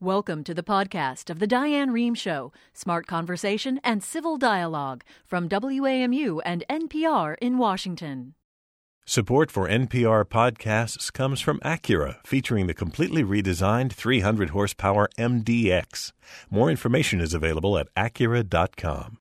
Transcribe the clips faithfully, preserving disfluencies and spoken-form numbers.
Welcome to the podcast of The Diane Rehm Show, smart conversation and civil dialogue from W A M U and N P R in Washington. Support for N P R podcasts comes from Acura, featuring the completely redesigned three hundred horsepower M D X. More information is available at acura dot com.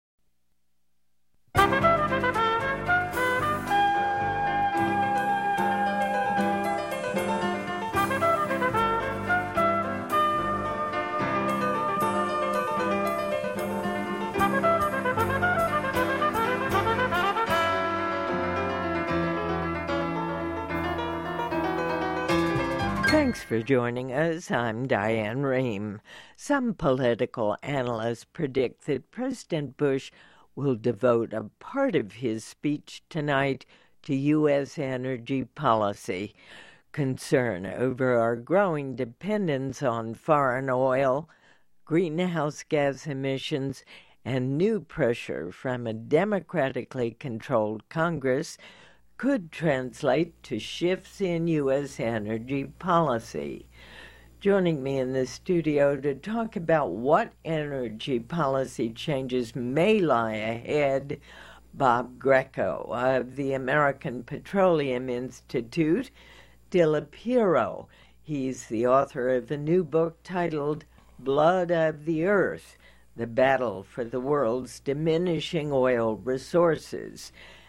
Thanks for joining us. I'm Diane Rehm. Some political analysts predict that President Bush will devote a part of his speech tonight to U S energy policy. Concern over our growing dependence on foreign oil, greenhouse gas emissions, and new pressure from a democratically controlled Congress could translate to shifts in U S energy policy. Joining me in the studio to talk about what energy policy changes may lie ahead, Bob Greco of the American Petroleum Institute, Dilla Piero. He's the author of a new book titled Blood of the Earth, The Battle for the World's Diminishing Oil Resources,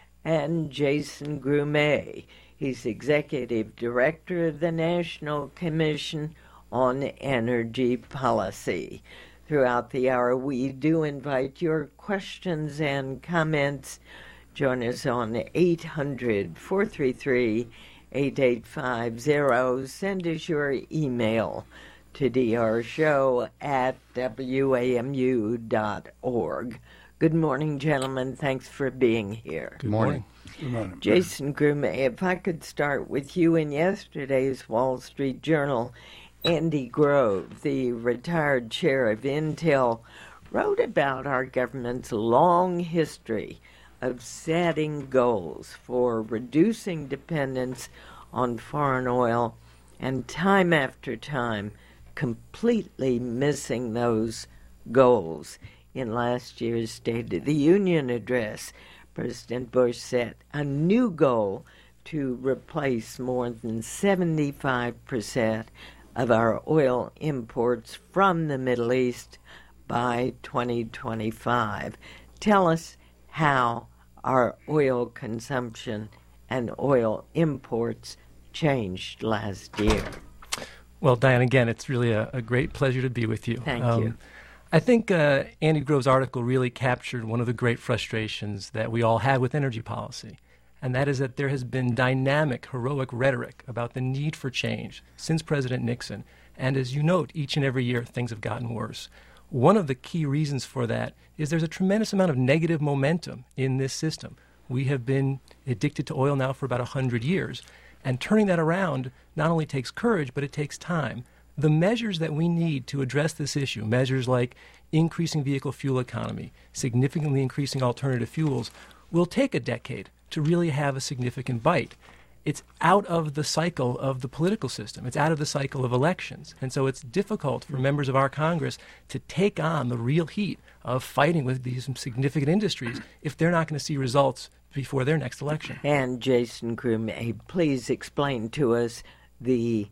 and Jason Grumet. He's Executive Director of the National Commission on Energy Policy. Throughout the hour, we do invite your questions and comments. Join us on eight hundred, four three three, eight eight five zero. Send us your email to drshow at w a m u dot org. Good morning, gentlemen. Thanks for being here. Good morning. Good morning. Jason Grumet, if I could start with you. In yesterday's Wall Street Journal, Andy Grove, the retired chair of Intel, wrote about our government's long history of setting goals for reducing dependence on foreign oil and time after time completely missing those goals. In last year's State of the Union address, President Bush set a new goal to replace more than seventy-five percent of our oil imports from the Middle East by twenty twenty-five. Tell us how our oil consumption and oil imports changed last year. Well, Diane, again, it's really a, a great pleasure to be with you. Thank um, you. I think uh, Andy Grove's article really captured one of the great frustrations that we all had with energy policy, and that is that there has been dynamic, heroic rhetoric about the need for change since President Nixon. And as you note, each and every year things have gotten worse. One of the key reasons for that is there's a tremendous amount of negative momentum in this system. We have been addicted to oil now for about one hundred years, and turning that around not only takes courage, but it takes time. The measures that we need to address this issue, measures like increasing vehicle fuel economy, significantly increasing alternative fuels, will take a decade to really have a significant bite. It's out of the cycle of the political system. It's out of the cycle of elections. And so it's difficult for members of our Congress to take on the real heat of fighting with these significant industries if they're not going to see results before their next election. And Jason Grumet, please explain to us the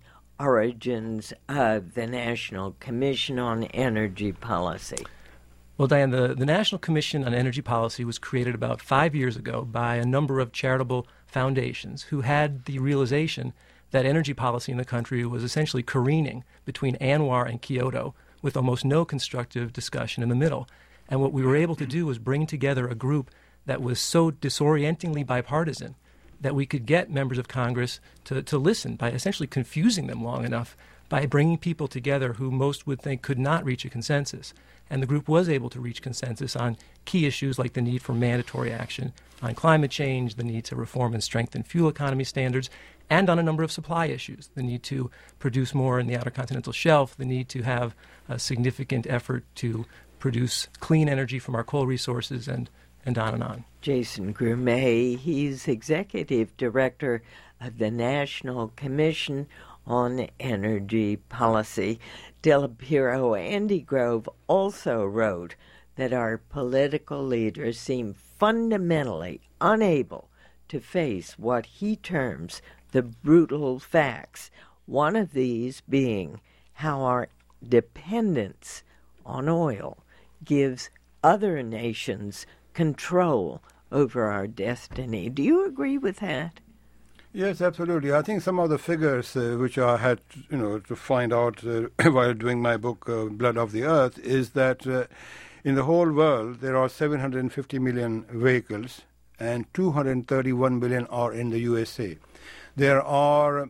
origins of the National Commission on Energy Policy. Well, Diane, the, the National Commission on Energy Policy was created about five years ago by a number of charitable foundations who had the realization that energy policy in the country was essentially careening between ANWR and Kyoto with almost no constructive discussion in the middle. And what we were able to do was bring together a group that was so disorientingly bipartisan that we could get members of Congress to, to listen by essentially confusing them long enough by bringing people together who most would think could not reach a consensus. And the group was able to reach consensus on key issues like the need for mandatory action on climate change, the need to reform and strengthen fuel economy standards, and on a number of supply issues, the need to produce more in the Outer Continental Shelf, the need to have a significant effort to produce clean energy from our coal resources, and and on and on. Jason Grumet, he's Executive Director of the National Commission on energy policy. Della Piero, Andy Grove also wrote that our political leaders seem fundamentally unable to face what he terms the brutal facts, one of these being how our dependence on oil gives other nations control over our destiny. Do you agree with that? Yes, absolutely. I think some of the figures uh, which I had, you know, to find out uh, while doing my book, uh, Blood of the Earth, is that uh, in the whole world there are seven hundred fifty million vehicles and two hundred thirty-one million are in the U S A. There are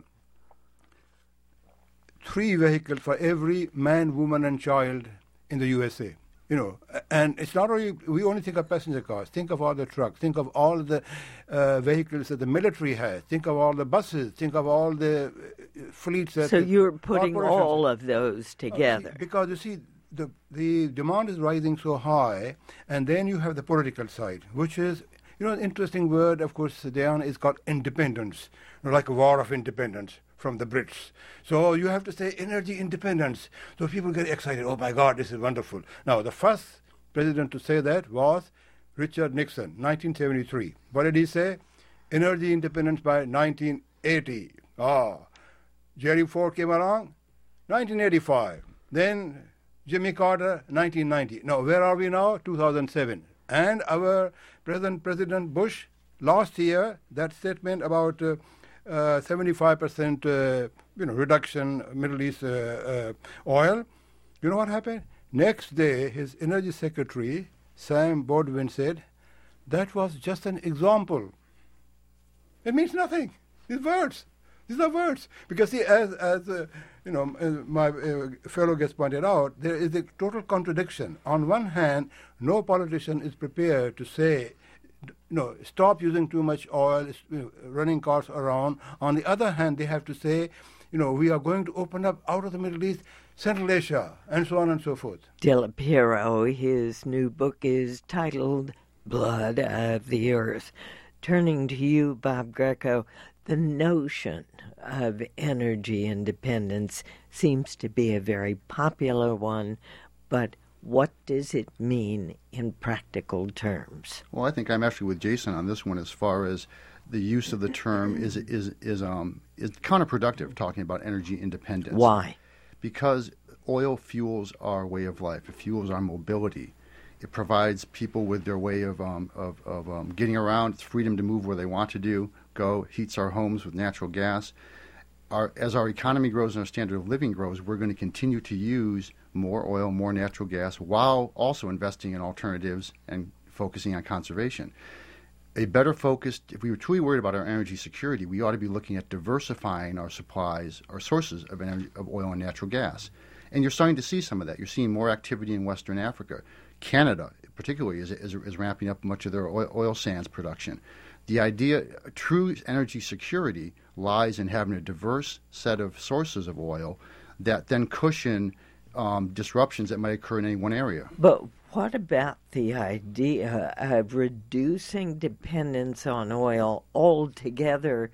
three vehicles for every man, woman and child in the U S A. You know, and it's not only, we only think of passenger cars. Think of all the trucks. Think of all the uh, vehicles that the military has. Think of all the buses. Think of all the uh, fleets. That so you're putting all of those together. Uh, because, you see, the, the demand is rising so high, and then you have the political side, which is, you know, an interesting word, of course, Diana, is called independence, you know, like a war of independence from the Brits. So you have to say energy independence. So people get excited. Oh, my God, this is wonderful. Now, the first president to say that was Richard Nixon, nineteen seventy-three. What did he say? Energy independence by nineteen eighty. Ah, Jerry Ford came along, nineteen eighty-five. Then Jimmy Carter, nineteen ninety. Now, where are we now? two thousand seven. And our President, President Bush, last year, that statement about uh, Uh, seventy-five percent uh, you know, reduction Middle East uh, uh, oil. You know what happened? Next day, his energy secretary, Sam Baldwin, said, that was just an example. It means nothing. These words. These are words. Because, see, as, as uh, you know, uh, my uh, fellow guest pointed out, there is a total contradiction. On one hand, no politician is prepared to say, no, stop using too much oil, you know, running cars around. On the other hand, they have to say, you know, we are going to open up out of the Middle East, Central Asia, and so on and so forth. Della Piero, his new book is titled Blood of the Earth. Turning to you, Bob Greco, the notion of energy independence seems to be a very popular one, but what does it mean in practical terms? Well, I think I'm actually with Jason on this one as far as the use of the term is is is um is counterproductive, talking about energy independence. Why? Because oil fuels our way of life. It fuels our mobility. It provides people with their way of um of, of um, getting around. It's freedom to move where they want to do, go. Heats our homes with natural gas. Our, as our economy grows and our standard of living grows, we're going to continue to use more oil, more natural gas, while also investing in alternatives and focusing on conservation. A better focused, if we were truly worried about our energy security, we ought to be looking at diversifying our supplies, our sources of energy, of oil and natural gas. And you're starting to see some of that. You're seeing more activity in Western Africa. Canada, particularly, is, is, is ramping up much of their oil, oil sands production. The idea, true energy security, lies in having a diverse set of sources of oil that then cushion um, disruptions that might occur in any one area. But what about the idea of reducing dependence on oil altogether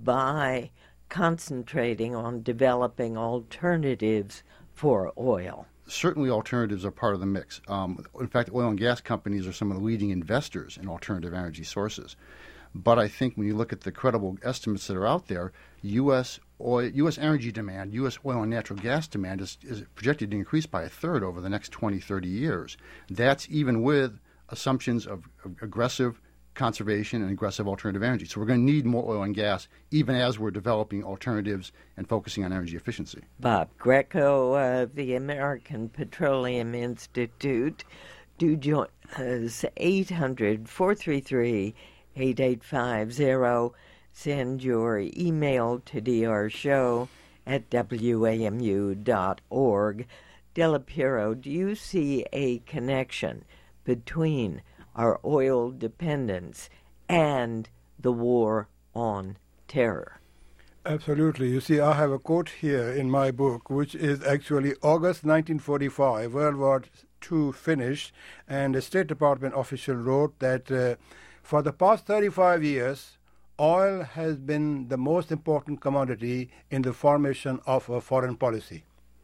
by concentrating on developing alternatives for oil? Certainly alternatives are part of the mix. Um, in fact, oil and gas companies are some of the leading investors in alternative energy sources. But I think when you look at the credible estimates that are out there, U S oil, U S energy demand, U S oil and natural gas demand is, is projected to increase by a third over the next twenty, thirty years. That's even with assumptions of, of aggressive conservation and aggressive alternative energy. So we're going to need more oil and gas even as we're developing alternatives and focusing on energy efficiency. Bob Greco of the American Petroleum Institute. Do join us, eight hundred, four three three, eight eight five zero. Send your email to d r show at w a m u dot org. Della Piero, do you see a connection between our oil dependence and the war on terror? Absolutely. You see, I have a quote here in my book, which is actually August nineteen forty-five, World War Two finished, and a State Department official wrote that uh, for the past thirty-five years, oil has been the most important commodity in the formation of a foreign policy.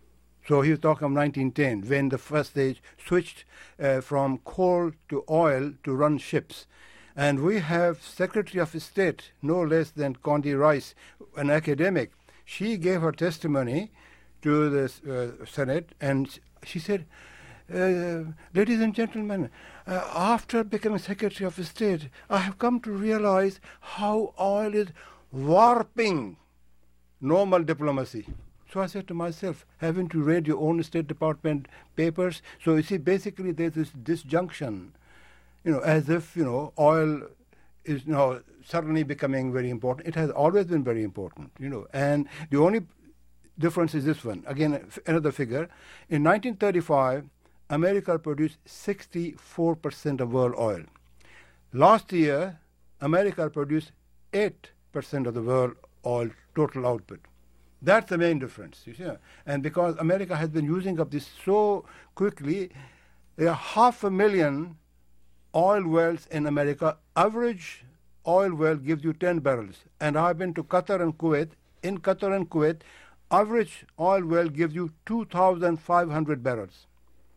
So he was talking of nineteen ten, when the first stage switched uh, from coal to oil to run ships. And we have Secretary of State, no less than Condi Rice, an academic. She gave her testimony to the uh, Senate, and she said, uh, ladies and gentlemen, uh, after becoming Secretary of State, I have come to realize how oil is warping normal diplomacy. So I said to myself, haven't you read your own State Department papers? So you see, basically there's this disjunction, you know, as if, you know, oil is now suddenly becoming very important. It has always been very important, you know, and the only difference is this one. Again, f- another figure. In nineteen thirty-five, America produced sixty-four percent of world oil. Last year, America produced eight percent of the world oil total output. That's the main difference, you see. And because America has been using up this so quickly, there are half a million oil wells in America. Average oil well gives you ten barrels. And I've been to Qatar and Kuwait. In Qatar and Kuwait, average oil well gives you two thousand five hundred barrels.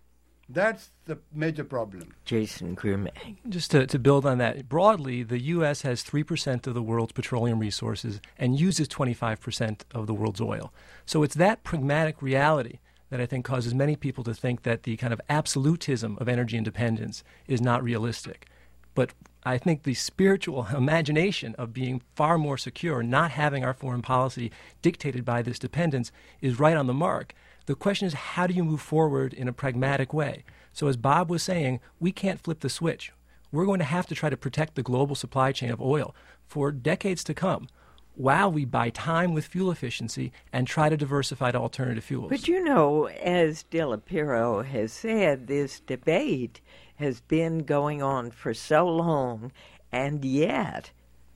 That's the major problem. Jason Grumet. Just to, to build on that, broadly, the U S has three percent of the world's petroleum resources and uses twenty-five percent of the world's oil. So it's that pragmatic reality that I think causes many people to think that the kind of absolutism of energy independence is not realistic. But I think the spiritual imagination of being far more secure, not having our foreign policy dictated by this dependence, is right on the mark. The question is, how do you move forward in a pragmatic way? So as Bob was saying, we can't flip the switch. We're going to have to try to protect the global supply chain of oil for decades to come, while we buy time with fuel efficiency and try to diversify to alternative fuels. But you know, as Delapiro has said, this debate has been going on for so long, and yet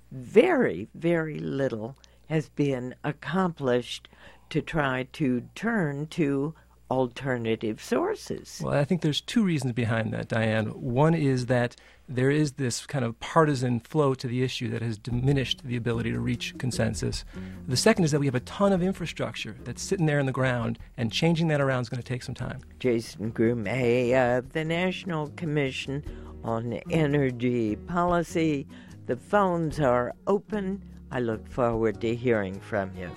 very, very little has been accomplished to try to turn to alternative sources. Well, I think there's two reasons behind that, Diane. One is that there is this kind of partisan flow to the issue that has diminished the ability to reach consensus. The second is that we have a ton of infrastructure that's sitting there in the ground, and changing that around is going to take some time. Jason Grumet of the National Commission on Energy Policy. The phones are open. I look forward to hearing from you.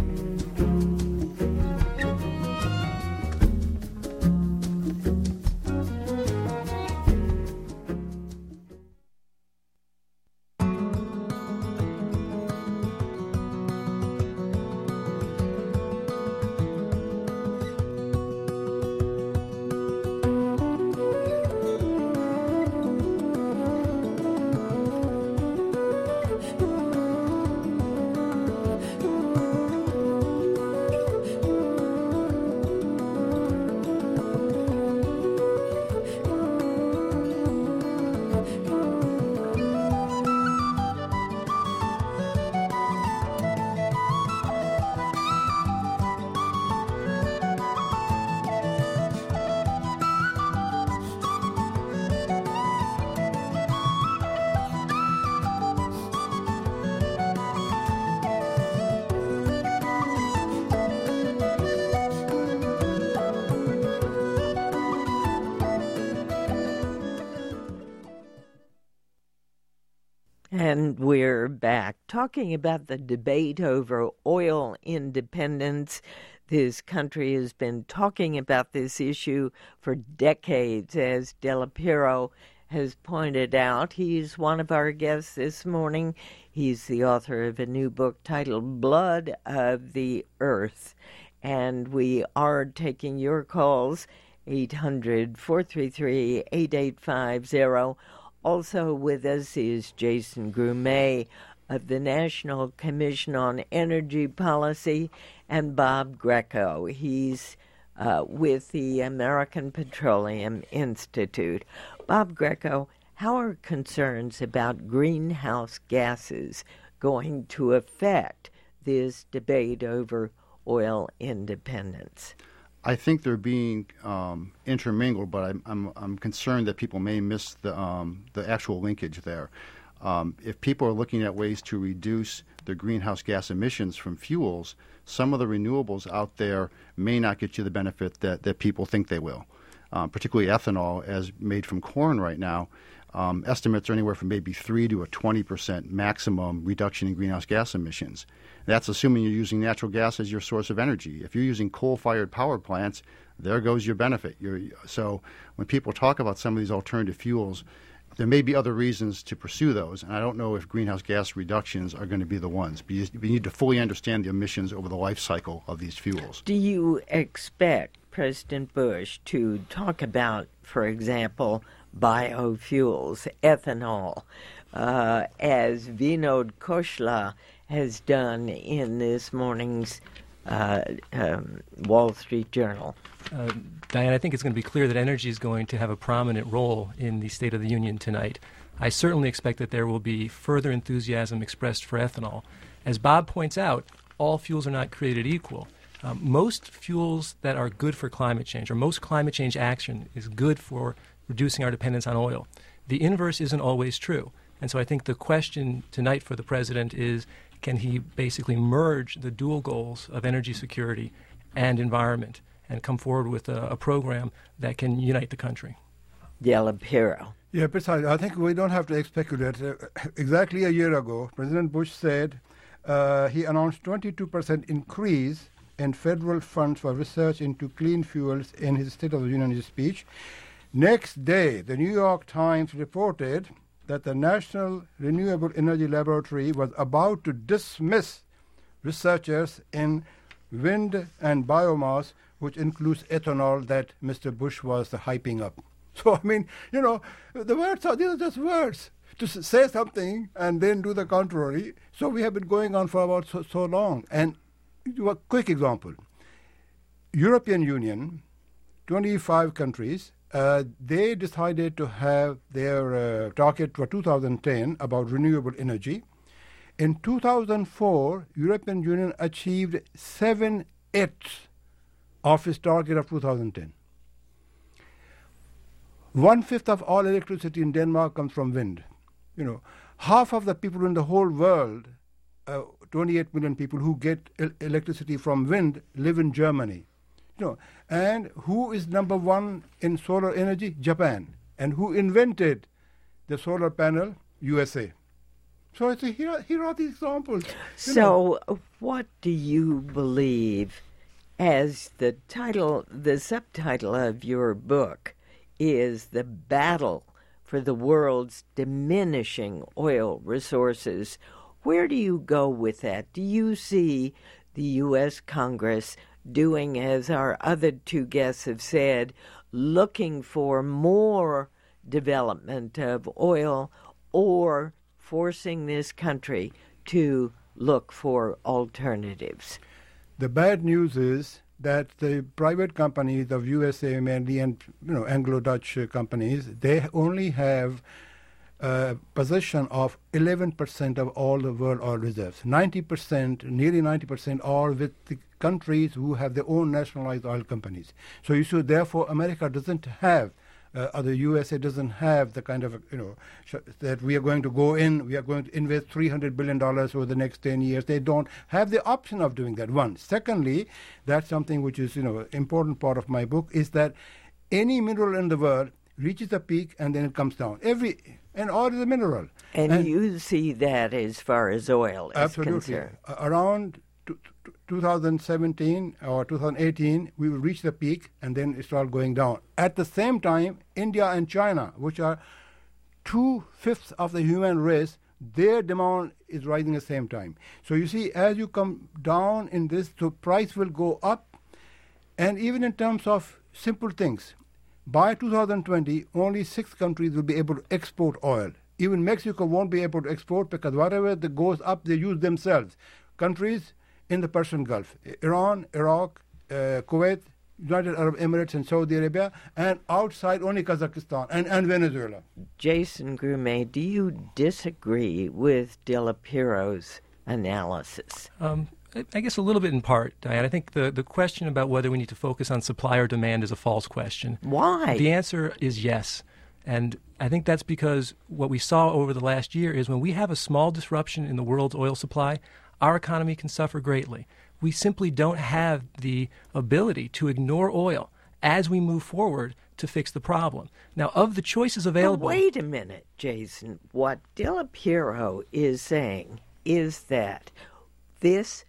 And we're back talking about the debate over oil independence. This country has been talking about this issue for decades, as Delapiro has pointed out. He's one of our guests this morning. He's the author of a new book titled Blood of the Earth. And we are taking your calls, eight hundred, four three three, eight eight five zero. Also with us is Jason Grumet of the National Commission on Energy Policy, and Bob Greco. He's uh, with the American Petroleum Institute. Bob Greco, how are concerns about greenhouse gases going to affect this debate over oil independence? I think they're being um, intermingled, but I'm, I'm I'm concerned that people may miss the um, the actual linkage there. Um, if people are looking at ways to reduce the greenhouse gas emissions from fuels, some of the renewables out there may not get you the benefit that, that people think they will, um, particularly ethanol as made from corn right now. Um, estimates are anywhere from maybe three to a twenty percent maximum reduction in greenhouse gas emissions. That's assuming you're using natural gas as your source of energy. If you're using coal-fired power plants, there goes your benefit. You're, so when people talk about some of these alternative fuels, there may be other reasons to pursue those, and I don't know if greenhouse gas reductions are going to be the ones. But you, you need to fully understand the emissions over the life cycle of these fuels. Do you expect President Bush to talk about, for example, biofuels, ethanol, uh, as Vinod Khosla has done in this morning's uh, um, Wall Street Journal? Uh, Diane, I think it's going to be clear that energy is going to have a prominent role in the State of the Union tonight. I certainly expect that there will be further enthusiasm expressed for ethanol. As Bob points out, all fuels are not created equal. Um, most fuels that are good for climate change, or most climate change action, is good for reducing our dependence on oil. The inverse isn't always true. And so I think the question tonight for the president is, can he basically merge the dual goals of energy security and environment and come forward with a, a program that can unite the country? Della Piero. Yeah, precisely. I think we don't have to speculate. Uh, exactly a year ago, President Bush said uh, he announced twenty-two percent increase in federal funds for research into clean fuels in his State of the Union speech. Next day, the New York Times reported that the National Renewable Energy Laboratory was about to dismiss researchers in wind and biomass, which includes ethanol that Mister Bush was hyping up. So, I mean, you know, the words are, these are just words. To s- say something and then do the contrary. So we have been going on for about so, so long. And a quick example. European Union, twenty-five countries, uh, they decided to have their uh, target for two thousand ten about renewable energy. In two thousand four, European Union achieved seven-eighths of its target of two thousand ten. One-fifth of all electricity in Denmark comes from wind. You know, half of the people in the whole world, uh, twenty-eight million people who get el- electricity from wind, live in Germany. You know, and who is number one in solar energy? Japan. And who invented the solar panel? U S A. So I say, here, here are the examples. So know. what do you believe, as the title, the subtitle of your book is The Battle for the World's Diminishing Oil Resources? Where do you go with that? Do you see the U S Congress doing, as our other two guests have said, looking for more development of oil, or forcing this country to look for alternatives? The bad news is that the private companies of U S A mainly, and you know, Anglo-Dutch uh, companies, they only have uh, possession of eleven percent of all the world oil reserves. ninety percent, nearly ninety percent, are with the countries who have their own nationalized oil companies. So you see, therefore, America doesn't have, uh, or the U S A doesn't have the kind of, you know, sh- that we are going to go in, we are going to invest three hundred billion dollars over the next ten years. They don't have the option of doing that, one. Secondly, that's something which is, you know, important part of my book, is that any mineral in the world reaches a peak and then it comes down. Every, and oil is a mineral. And, And- you see that as far as oil is Absolutely. concerned. A- Around t- t- twenty seventeen or twenty eighteen, we will reach the peak and then it start going down. At the same time, India and China, which are two-fifths of the human race, their demand is rising at the same time. So you see, as you come down in this, the price will go up. And even in terms of simple things, by two thousand twenty, only six countries will be able to export oil. Even Mexico won't be able to export because whatever that goes up, they use themselves. Countries in the Persian Gulf, Iran, Iraq, uh, Kuwait, United Arab Emirates and Saudi Arabia, and outside only Kazakhstan and, and Venezuela. Jason Grumet, do you disagree with Della Piero's analysis? Um, I- I guess a little bit in part, Diane. I think the, the question about whether we need to focus on supply or demand is a false question. Why? The answer is yes. And I think that's because what we saw over the last year is when we have a small disruption in the world's oil supply, our economy can suffer greatly. We simply don't have the ability to ignore oil as we move forward to fix the problem. Now, of the choices available... But wait a minute, Jason. What DiLaPiero is saying is that this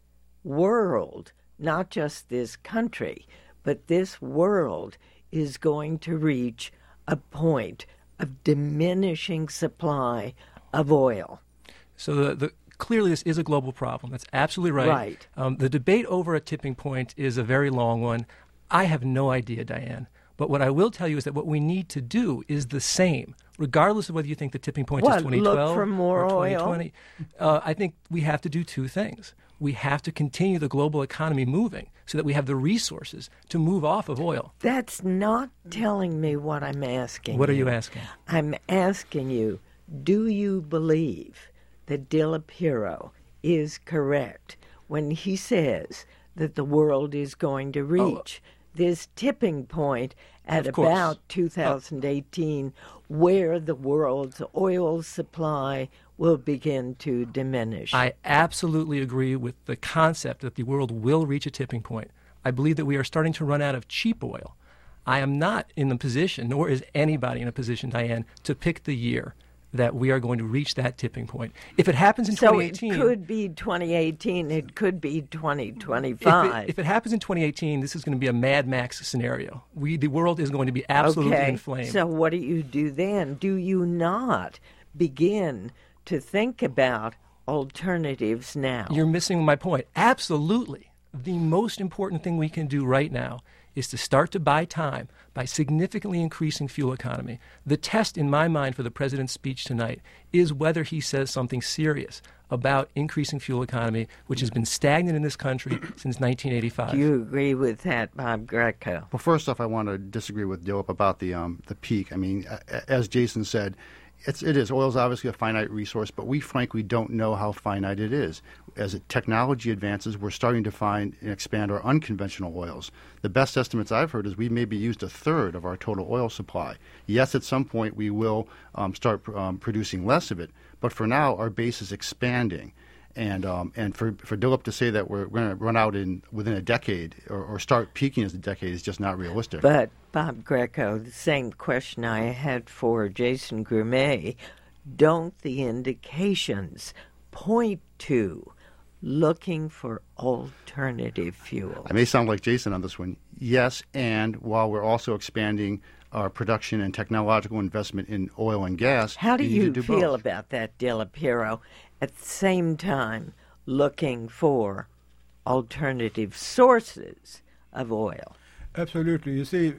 world, not just this country, but this world is going to reach a point of diminishing supply of oil. So the, the clearly this is a global problem. That's absolutely right. Right. Um, the debate over a tipping point is a very long one. I have no idea, Diane. But what I will tell you is that what we need to do is the same, regardless of whether you think the tipping point What, is twenty twelve look for more or twenty oil? twenty. Uh, I think we have to do two things. We have to continue the global economy moving so that we have the resources to move off of oil. That's not telling me what I'm asking. What are you asking? I'm asking you, do you believe that DiLaPiero is correct when he says that the world is going to reach oh. this tipping point at about two thousand eighteen uh, where the world's oil supply will begin to diminish? I absolutely agree with the concept that the world will reach a tipping point. I believe that we are starting to run out of cheap oil. I am not in the position, nor is anybody in a position, Diane, to pick the year that we are going to reach that tipping point. If it happens in so twenty eighteen... So it could be twenty eighteen, it could be twenty twenty-five. If it, if it happens in twenty eighteen, this is going to be a Mad Max scenario. We, the world is going to be absolutely okay. in flames. So what do you do then? Do you not begin to think about alternatives now? You're missing my point. Absolutely. The most important thing we can do right now is to start to buy time by significantly increasing fuel economy. The test in my mind for the president's speech tonight is whether he says something serious about increasing fuel economy, which has been stagnant in this country since nineteen eighty-five. Do you agree with that, Bob Greco? Well, first off, I want to disagree with Dilip about the um, the peak. I mean, as Jason said, It's, it is. Oil is obviously a finite resource, but we frankly don't know how finite it is. As technology advances, we're starting to find and expand our unconventional oils. The best estimates I've heard is we maybe used a third of our total oil supply. Yes, at some point we will um, start um, producing less of it, but for now our base is expanding. And um, and for for Dilip to say that we're going to run out in within a decade or, or start peaking as a decade is just not realistic. But Bob Greco, the same question I had for Jason Gourmet, don't the indications point to looking for alternative fuel? I may sound like Jason on this one. Yes, and while we're also expanding our production and technological investment in oil and gas. How do you do feel both. about that, DiLaPiero, at the same time looking for alternative sources of oil? Absolutely. You see,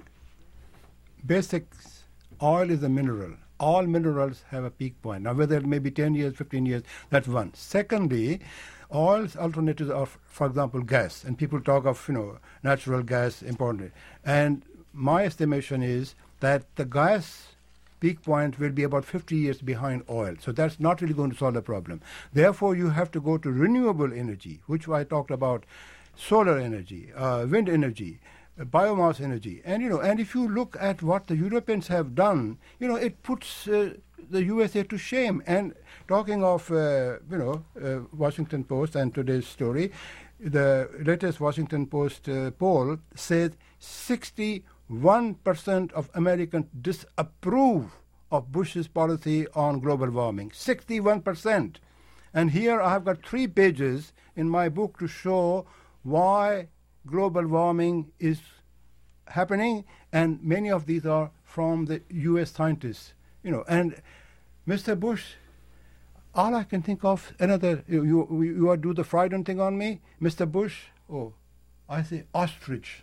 basics, oil is a mineral. All minerals have a peak point. Now, whether it may be ten years, fifteen years, that's one. Secondly, oil's alternatives are, for example, gas. And people talk of, you know, natural gas importantly. And my estimation is that the gas peak point will be about fifty years behind oil. So that's not really going to solve the problem. Therefore, you have to go to renewable energy, which I talked about, solar energy, uh, wind energy, uh, biomass energy. And, you know, and if you look at what the Europeans have done, you know, it puts uh, the U S A to shame. And talking of, uh, you know, uh, Washington Post and today's story, the latest Washington Post uh, poll says sixty-one percent of Americans disapprove of Bush's policy on global warming. sixty-one percent. And here I have got three pages in my book to show why global warming is happening, and many of these are from the U S scientists. You know, and Mister Bush, all I can think of, another, you, you, you do the Freudian thing on me, Mister Bush, oh, I say ostrich.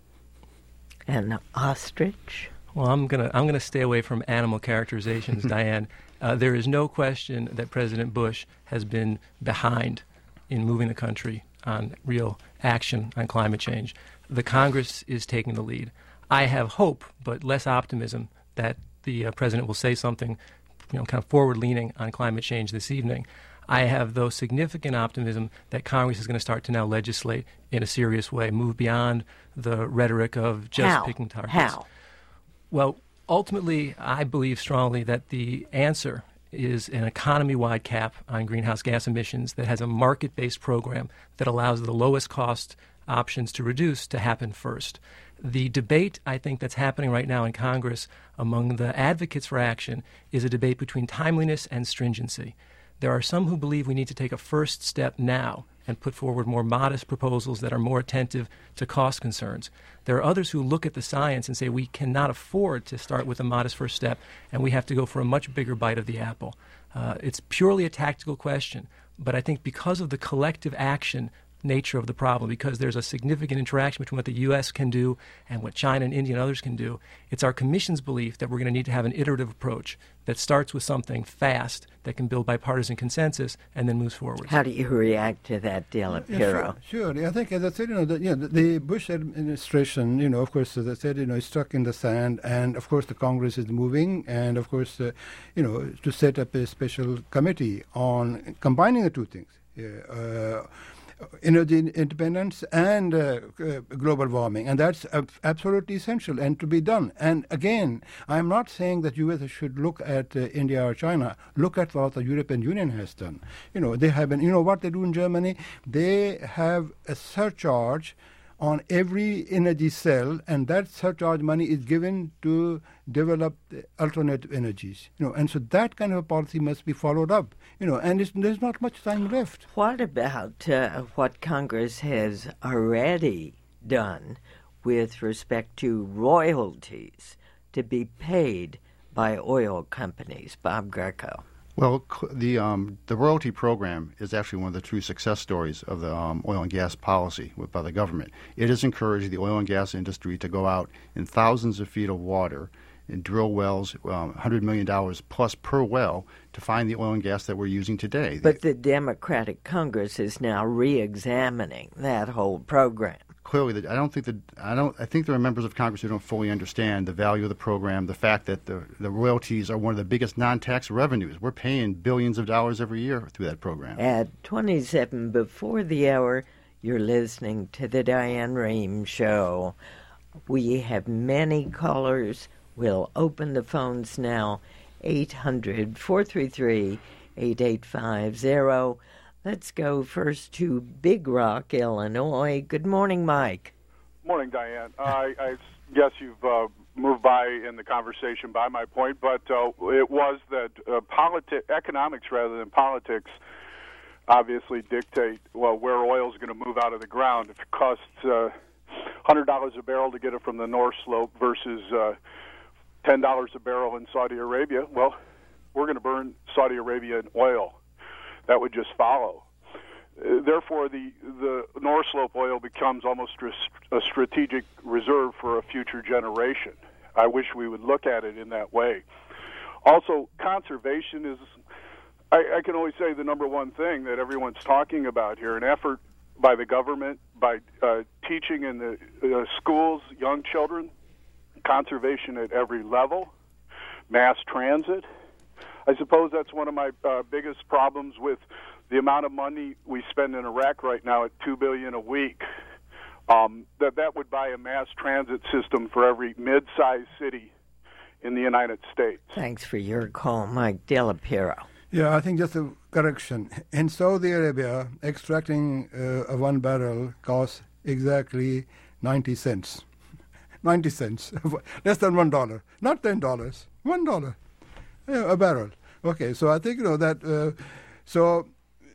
An ostrich? Well, I'm gonna I'm gonna stay away from animal characterizations, Diane. Uh, there is no question that President Bush has been behind in moving the country on real action on climate change. The Congress is taking the lead. I have hope, but less optimism, that the uh, president will say something, you know, kind of forward-leaning on climate change this evening. I have, though, significant optimism that Congress is going to start to now legislate in a serious way, move beyond the rhetoric of just How? picking targets. How? Well, Ultimately, I believe strongly that the answer is an economy-wide cap on greenhouse gas emissions that has a market-based program that allows the lowest cost options to reduce to happen first. The debate, I think, that's happening right now in Congress among the advocates for action is a debate between timeliness and stringency. There are some who believe we need to take a first step now and put forward more modest proposals that are more attentive to cost concerns. There are others who look at the science and say we cannot afford to start with a modest first step and we have to go for a much bigger bite of the apple. Uh, it's purely a tactical question, but I think because of the collective action nature of the problem, because there's a significant interaction between what the U S can do and what China and India and others can do, it's our Commission's belief that we're going to need to have an iterative approach that starts with something fast that can build bipartisan consensus and then moves forward. How do you react to that, Della Piero? Yeah, sure, sure. I think, as I said, you know, the, you know, the, the Bush administration, you know, of course, as I said, you know, is stuck in the sand, and of course, the Congress is moving, and of course, uh, you know, to set up a special committee on combining the two things. Uh, energy independence and uh, uh, global warming, and that's uh, absolutely essential and to be done. And again, I'm not saying that U S should look at uh, India or China. Look at what the European Union has done. You know, they have been, you know what they do in Germany? They have a surcharge on every energy cell, and that surcharge money is given to develop alternative energies. You know, and so that kind of a policy must be followed up. You know, and it's, there's not much time left. What about uh, what Congress has already done with respect to royalties to be paid by oil companies? Bob Greco. Well, the um, the royalty program is actually one of the true success stories of the um, oil and gas policy with, by the government. It has encouraged the oil and gas industry to go out in thousands of feet of water and drill wells, um, one hundred million dollars plus per well, to find the oil and gas that we're using today. But the Democratic Congress is now re-examining that whole program. Clearly, I don't think that I don't. I think there are members of Congress who don't fully understand the value of the program, the fact that the the royalties are one of the biggest non-tax revenues. We're paying billions of dollars every year through that program. At twenty-seven before the hour, you're listening to the Diane Rehm Show. We have many callers. We'll open the phones now. eight hundred, four three three, eight eight five zero. Let's go first to Big Rock, Illinois. Good morning, Mike. Morning, Diane. Uh, I, I guess you've uh, moved by in the conversation by my point, but uh, it was that uh, politi- economics rather than politics obviously dictate, well, where oil is going to move out of the ground. If it costs uh, one hundred dollars a barrel to get it from the North Slope versus uh, ten dollars a barrel in Saudi Arabia, well, we're going to burn Saudi Arabia in oil. That would just follow. Uh, therefore, the, the North Slope oil becomes almost a strategic reserve for a future generation. I wish we would look at it in that way. Also, conservation is, I, I can only say, the number one thing that everyone's talking about here, an effort by the government, by uh, teaching in the uh, schools, young children, conservation at every level, mass transit. I suppose that's one of my uh, biggest problems with the amount of money we spend in Iraq right now at two billion dollars a week. Um, that that would buy a mass transit system for every mid-sized city in the United States. Thanks for your call, Mike. Della Piero. Yeah, I think just a correction. In Saudi Arabia, extracting uh, a one barrel costs exactly ninety cents. ninety cents, less than one dollar, not ten dollars, one dollar. Yeah, a barrel. Okay, so I think, you know, that, uh, so,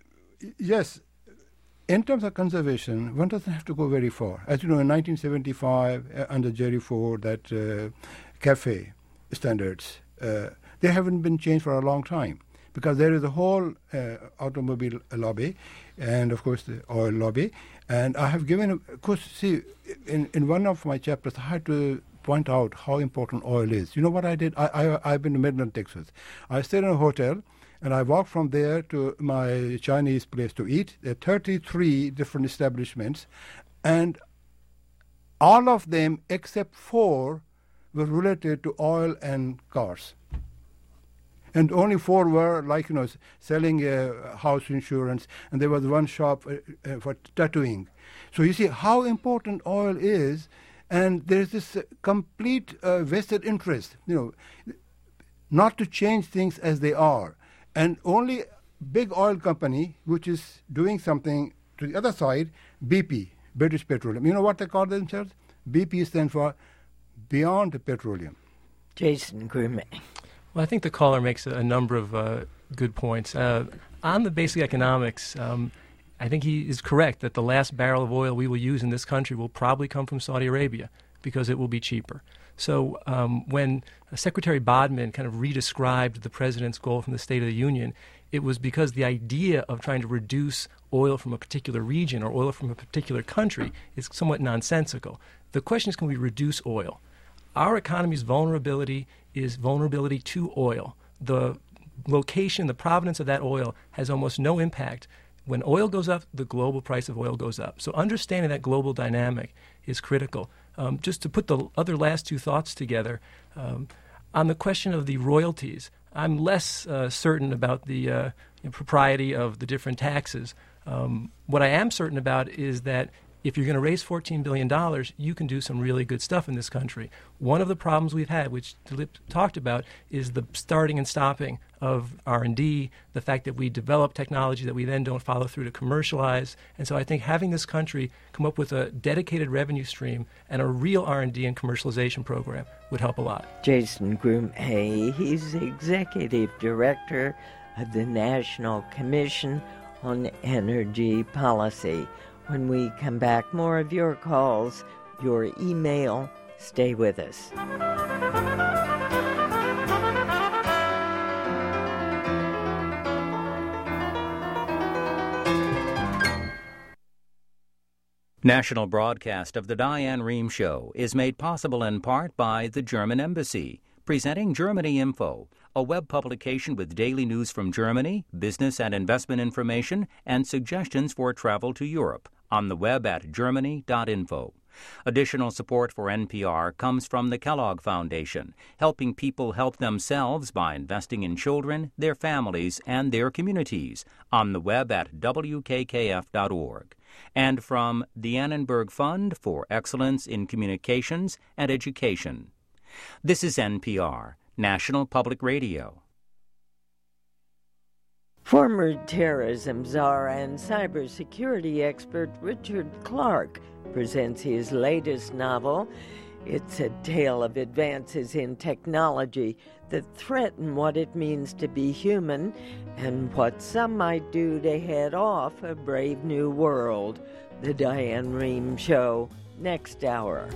yes, in terms of conservation, one doesn't have to go very far. As you know, in nineteen seventy-five, uh, under Jerry Ford, that uh, CAFE standards, uh, they haven't been changed for a long time because there is a whole uh, automobile lobby and, of course, the oil lobby. And I have given, of course, see, in, in one of my chapters, I had to point out how important oil is. You know what I did? I, I, I've been to Midland, Texas. I stayed in a hotel, and I walked from there to my Chinese place to eat. There are thirty-three different establishments, and all of them, except four, were related to oil and cars. And only four were, like, you know, selling uh, house insurance, and there was one shop uh, uh, for tattooing. So you see how important oil is And there's this uh, complete uh, vested interest, you know, not to change things as they are. And only big oil company, which is doing something to the other side, B P, British Petroleum. You know what they call themselves? B P stands for Beyond Petroleum. Jason Grumet. Well, I think the caller makes a, a number of uh, good points. Uh, on the basic economics, um, I think he is correct that the last barrel of oil we will use in this country will probably come from Saudi Arabia because it will be cheaper. So um, when Secretary Bodman kind of redescribed the president's goal from the State of the Union, it was because the idea of trying to reduce oil from a particular region or oil from a particular country is somewhat nonsensical. The question is, can we reduce oil? Our economy's vulnerability is vulnerability to oil. The location, the provenance of that oil has almost no impact. When oil goes up, the global price of oil goes up. So understanding that global dynamic is critical. Um, just to put the other last two thoughts together, um, on the question of the royalties, I'm less uh, certain about the uh, propriety of the different taxes. Um, what I am certain about is that if you're going to raise fourteen billion dollars, you can do some really good stuff in this country. One of the problems we've had, which Dilip talked about, is the starting and stopping of R and D, the fact that we develop technology that we then don't follow through to commercialize. And so I think having this country come up with a dedicated revenue stream and a real R and D and commercialization program would help a lot. Jason Grumet, he's Executive Director of the National Commission on Energy Policy. When we come back, more of your calls, your email. Stay with us. National broadcast of the Diane Rehm Show is made possible in part by the German Embassy, presenting Germany Info, a web publication with daily news from Germany, business and investment information, and suggestions for travel to Europe, on the web at germany dot info. Additional support for N P R comes from the Kellogg Foundation, helping people help themselves by investing in children, their families, and their communities, on the web at w k k f dot org. And from the Annenberg Fund for Excellence in Communications and Education. This is N P R, National Public Radio. Former terrorism czar and cybersecurity expert Richard Clarke presents his latest novel. It's a tale of advances in technology that threaten what it means to be human and what some might do to head off a brave new world. The Diane Rehm Show, next hour.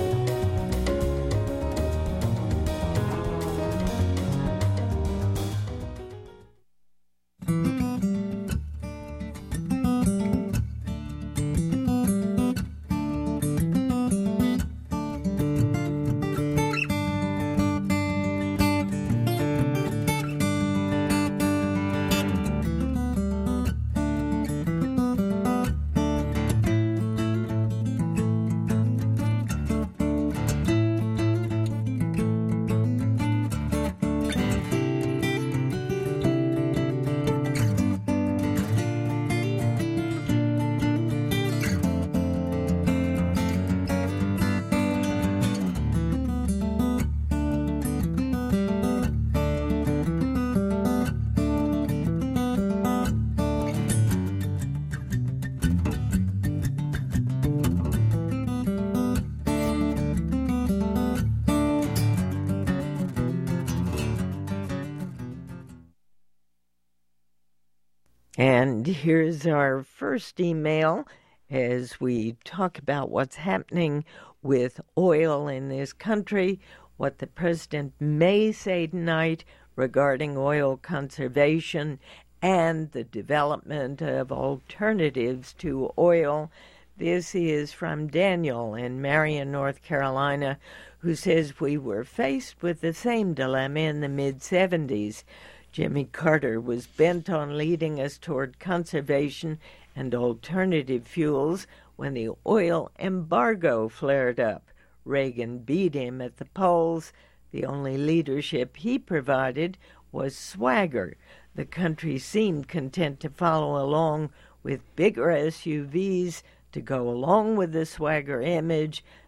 And here's our first email as we talk about what's happening with oil in this country, what the president may say tonight regarding oil conservation and the development of alternatives to oil. This is from Daniel in Marion, North Carolina, who says we were faced with the same dilemma in the mid-seventies. Jimmy Carter was bent on leading us toward conservation and alternative fuels when the oil embargo flared up. Reagan beat him at the polls. The only leadership he provided was swagger. The country seemed content to follow along with bigger S U Vs to go along with the swagger image.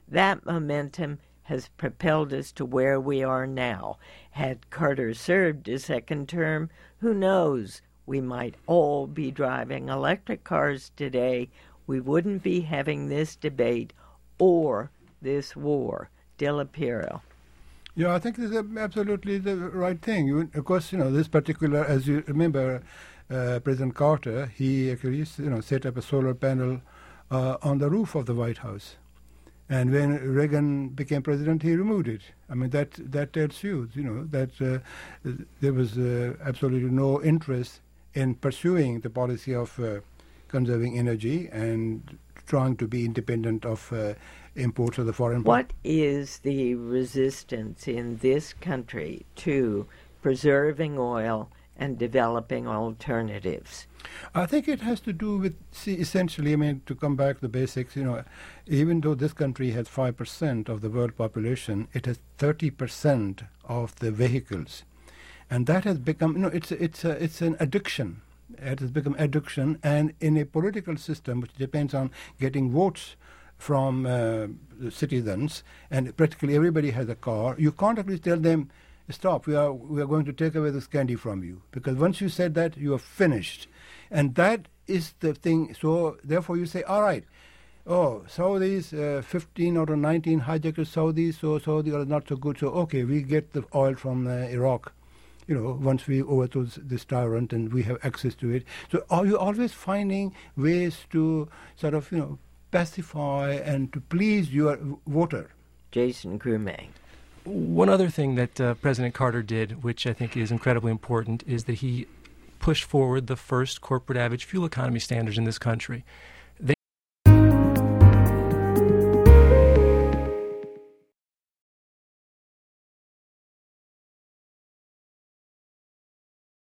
That momentum has propelled us to where we are now. Had Carter served a second term, who knows? We might all be driving electric cars today. We wouldn't be having this debate or this war. Della Piero. Yeah, I think this is absolutely the right thing. You, of course, you know, this particular, as you remember, uh, President Carter, he actually, you know, set up a solar panel uh, on the roof of the White House. And when Reagan became president, he removed it. I mean, that that tells you, you know, that uh, there was uh, absolutely no interest in pursuing the policy of uh, conserving energy and trying to be independent of uh, imports of the foreign. What is the resistance in this country to preserving oil and developing alternatives? I think it has to do with, see, essentially, I mean, to come back to the basics, you know, even though this country has five percent of the world population, it has thirty percent of the vehicles. And that has become, you know, it's, it's, a, it's an addiction. It has become addiction. And in a political system which depends on getting votes from uh, the citizens, and practically everybody has a car, you can't actually tell them, stop, we are we are going to take away this candy from you. Because once you said that, you are finished. And that is the thing. So therefore you say, all right, oh, Saudis, uh, fifteen out of nineteen hijackers Saudis, so Saudi are not so good. So, okay, we get the oil from uh, Iraq, you know, once we overthrow this tyrant and we have access to it. So are you always finding ways to sort of, you know, pacify and to please your voter? Jason Grumet. One other thing that uh, President Carter did, which I think is incredibly important, is that he pushed forward the first corporate average fuel economy standards in this country.